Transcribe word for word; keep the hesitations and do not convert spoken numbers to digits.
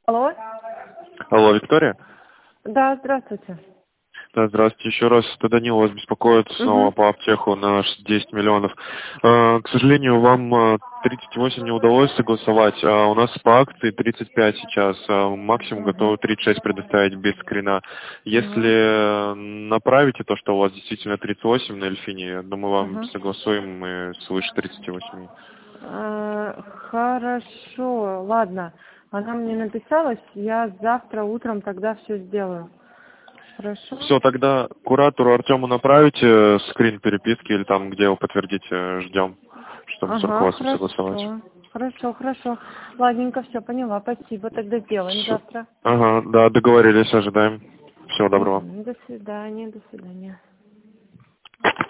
Алло? Алло, Виктория? Да, здравствуйте. Да, здравствуйте еще раз. Это Данил вас беспокоит снова Угу. по аптеку на десять миллионов. Э, К сожалению, вам э, тридцать восемь не удалось согласовать, а у нас по акции тридцать пять сейчас. а Максимум Угу. готовы тридцать шесть предоставить без скрина. Угу. Если направите то, что у вас действительно тридцать восемь на Эльфине, я думаю, вам Угу. согласуем мы свыше тридцати восьми. Э, Хорошо, ладно. Она мне написалась, я завтра утром тогда все сделаю. Хорошо? Все, тогда куратору Артему направите э, скрин переписки или там, где его подтвердите, ждем, чтобы с Ага, руководством согласовать. хорошо. Хорошо, хорошо. Ладненько, все, поняла. Спасибо. Тогда сделаем Всё. завтра. Ага, да, договорились, ожидаем. Всего доброго. Угу. До свидания, до свидания.